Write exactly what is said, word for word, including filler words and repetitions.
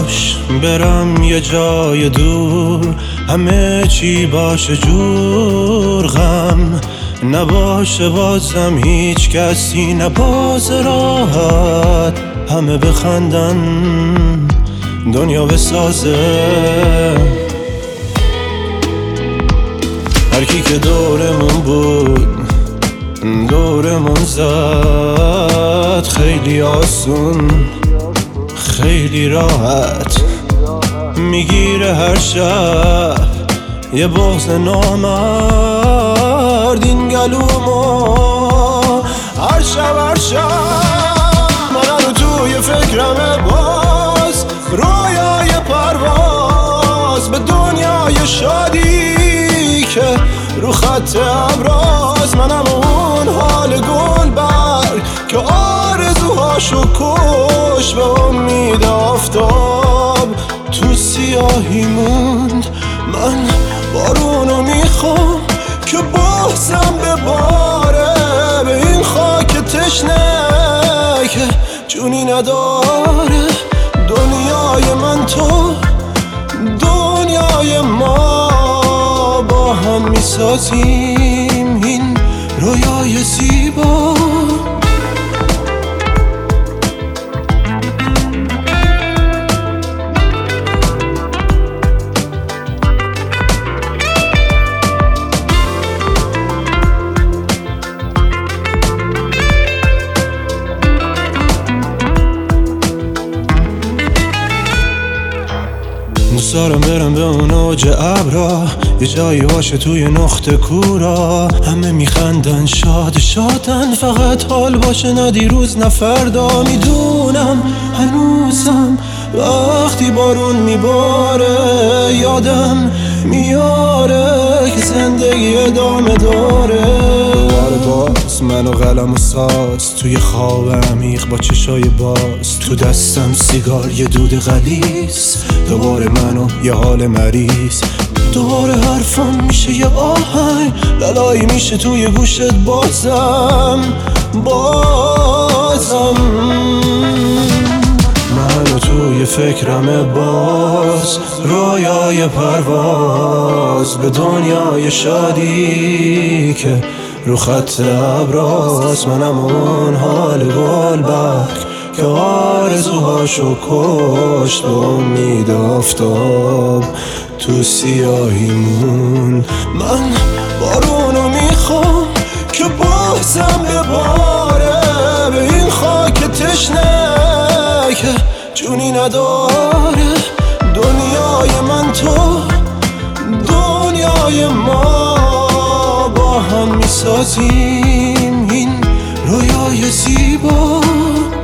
باش برم یه جای دور، همه چی باشه جور، غم نباشه بازم هیچ کسی نباز راحت، همه بخندن دنیا بسازه. هر کی که دورمون بود دورمون زد، خیلی آسون خیلی راحت، میگیره هر شب یه بغض نامرد این گلومو. هر شب هر شب من توی فکرمه، باز رویای پرواز به دنیای شادی که رو خط ابراز. منم اون حال گل برگ که آرزوهاشو کش، به امید آفتاب تو سیاهی موند. من بارونو میخوام که بازم بباره به این خاک تشنه که جونی نداره. دنیای من تو دنیای ما، با هم میسازیم این رویای زیبا. دوست دارم برم به اون اوج ابرا، یه جایی باشه توی نقطه کورا، همه میخندن شاد شادن، فقط حال باشه نه دیروز نه فردا. میدونم هنوزم وقتی بارون میباره یادم میاره که زندگی ادامه داره. دوباره باز من و قلم و ساز توی خواب عمیق با چشای باز، تو دستم سیگار یه دود غلیظ، دوباره من و یه حال مریض. دوباره حرفم میشه یه آهنگ، لالایی میشه توی گوشت بازم بازم. من و توی فکرمه، باز رویای پرواز به دنیای شادی که رو خط ابراز. منم اون حال گل برگ که آرزوهاشو کشت، به امید آفتاب تو سیاهی موند. من بارونو میخوام که بازم بباره به این خاک تشنه که جونی نداره. دنیای من تو دنیای ما، با هم میسازیم این رویای زیبا.